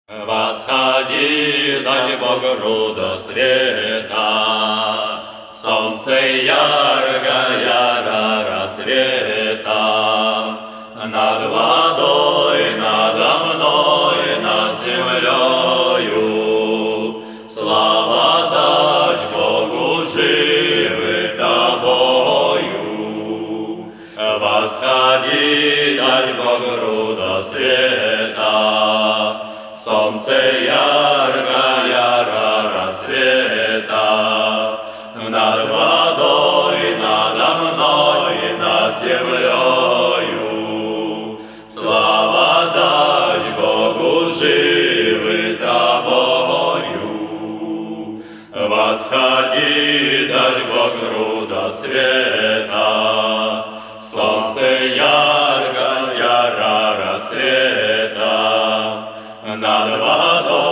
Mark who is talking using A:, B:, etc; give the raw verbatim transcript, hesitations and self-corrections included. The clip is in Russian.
A: Восходи, дать Бог рода света, солнце яркое рассвета, над водой, надо мной, над землею. Слава дать Богу, живы тобою. Восходи, дать Бог рода света, солнце яркое рассвета, над водой, надо мной, над землею. Слава дать Богу, живы тобою. Восходи, дать Бог рода света, солнце яркое рассвета, над водой.